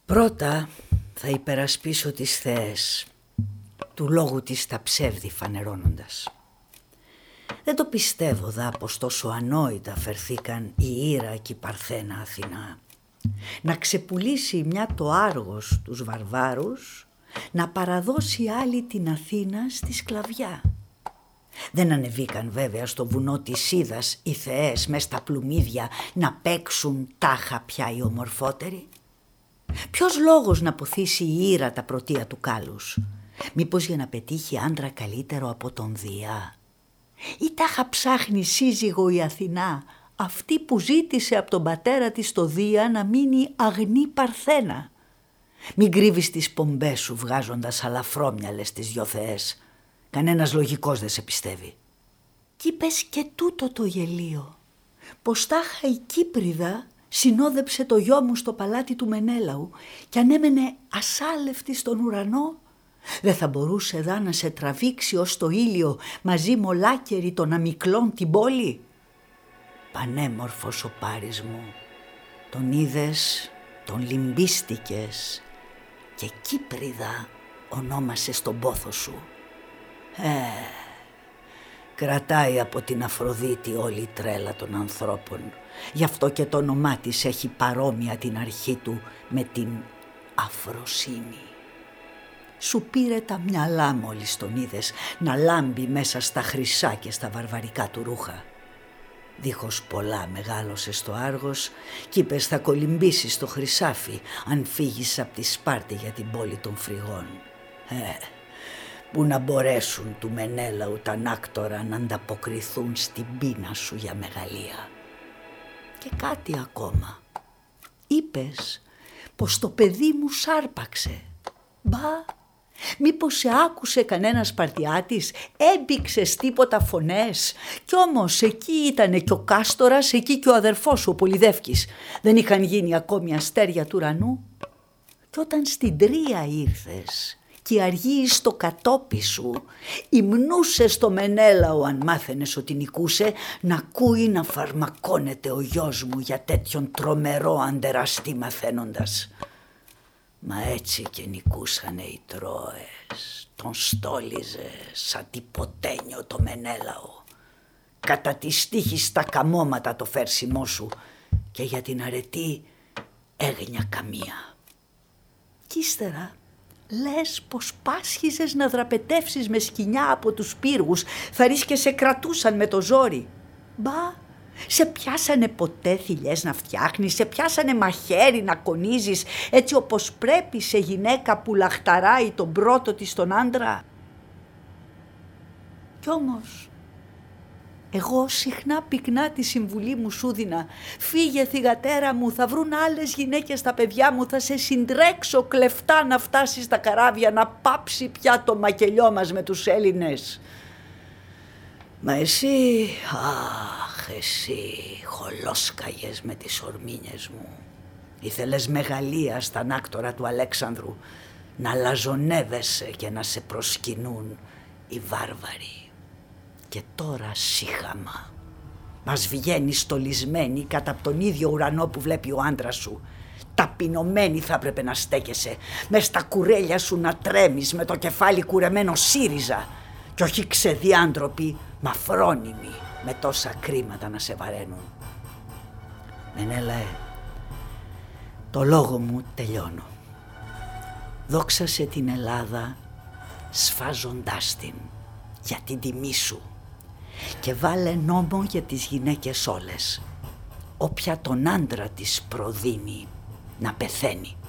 Πρώτα θα υπερασπίσω τις θεές, του λόγου της τα ψεύδι φανερώνοντας. Δεν το πιστεύω δα πως τόσο ανόητα φερθήκαν η Ήρα και η Παρθένα Αθηνά. Να ξεπουλήσει μια το Άργος τους βαρβάρους, να παραδώσει άλλη την Αθήνα στη σκλαβιά. Δεν ανεβήκαν βέβαια στο βουνό της Ίδας οι θεές μες στα πλουμίδια να παίξουν τάχα πια οι ομορφότεροι. Ποιος λόγος να ποθήσει η Ήρα τα πρωτεία του κάλους? Μήπως για να πετύχει άντρα καλύτερο από τον Δία? Ή τάχα ψάχνει σύζυγο η Αθηνά, αυτή που ζήτησε από τον πατέρα της το Δία να μείνει αγνή Παρθένα? Μην κρύβεις τις πομπές σου βγάζοντας αλαφρόμυαλες τις δυο θεές. Κανένας λογικός δεν σε πιστεύει. Κι είπες και τούτο το γελίο, πως τάχα η Κύπριδα συνόδεψε το γιο μου στο παλάτι του Μενέλαου και ανέμενε ασάλευτη στον ουρανό. Δεν θα μπορούσε δα να σε τραβήξει ως το ήλιο μαζί μολάκερη των αμυκλών την πόλη? Πανέμορφος ο Πάρης μου, τον είδες, τον λυμπίστηκες και Κύπριδα ονόμασες τον πόθο σου. Κρατάει από την Αφροδίτη όλη η τρέλα των ανθρώπων. Γι' αυτό και το όνομά της έχει παρόμοια την αρχή του με την Αφροσύνη. Σου πήρε τα μυαλά μόλις τον είδες να λάμπει μέσα στα χρυσά και στα βαρβαρικά του ρούχα. Δίχως πολλά μεγάλωσε στο Άργος κι είπες θα κολυμπήσεις στο Χρυσάφι αν φύγεις από τη Σπάρτη για την πόλη των Φρυγών. Που να μπορέσουν του Μενέλαου τα νάκτορα να ανταποκριθούν στην πείνα σου για μεγαλεία. Και κάτι ακόμα. Είπες πως το παιδί μου σάρπαξε. Μπα, μήπως σε άκουσε κανένας Σπαρτιάτης, έμπηξες τίποτα φωνές? Κι όμως εκεί ήτανε και ο Κάστορας, εκεί και ο αδερφός σου ο Πολυδεύκης. Δεν είχαν γίνει ακόμη αστέρια του ουρανού? Κι όταν στην Τρία ήρθες και αργεί στο κατόπι σου, υμνούσες το Μενέλαο αν μάθαινες ότι νικούσε, να ακούει να φαρμακώνεται ο γιος μου για τέτοιον τρομερό αντεραστή μαθαίνοντας. Μα έτσι και νικούσανε οι Τρόες, τον στόλιζε σαν τυποτένιο το Μενέλαο. Κατά τη στίχη στα καμώματα το φέρσιμό σου και για την αρετή έγνια καμία. Κι ύστερα λες πως πάσχιζες να δραπετεύσεις με σκοινιά από τους πύργους, θα ρίς και σε κρατούσαν με το ζόρι. Μπα, σε πιάσανε ποτέ θηλιές να φτιάχνεις, σε πιάσανε μαχαίρι να κονίζεις έτσι όπως πρέπει σε γυναίκα που λαχταράει τον πρώτο της τον άντρα? Κι όμως εγώ συχνά πυκνά τη συμβουλή μου σου δίνα. Φύγε θυγατέρα μου, θα βρουν άλλες γυναίκες τα παιδιά μου, θα σε συντρέξω κλεφτά να φτάσεις στα καράβια, να πάψει πια το μακελιό μας με τους Έλληνες. Μα εσύ, εσύ χολόσκαγες με τις ορμήνιες μου. Ήθελες μεγαλεία στα νάκτορα του Αλέξανδρου, να λαζονεύεσαι και να σε προσκυνούν οι βάρβαροι. Και τώρα σύχαμα. Μας βγαίνει στολισμένη κατά από τον ίδιο ουρανό που βλέπει ο άντρας σου. Ταπεινωμένη θα έπρεπε να στέκεσαι, μες στα κουρέλια σου να τρέμεις με το κεφάλι κουρεμένο ΣΥΡΙΖΑ κι όχι ξεδιάντροποι, μα φρόνιμοι με τόσα κρίματα να σε βαραίνουν. Μενέλαε, το λόγο μου τελειώνω. Δόξασε την Ελλάδα σφάζοντάς την για την τιμή σου και βάλε νόμο για τις γυναίκες όλες. Όποια τον άντρα της προδίνει να πεθαίνει.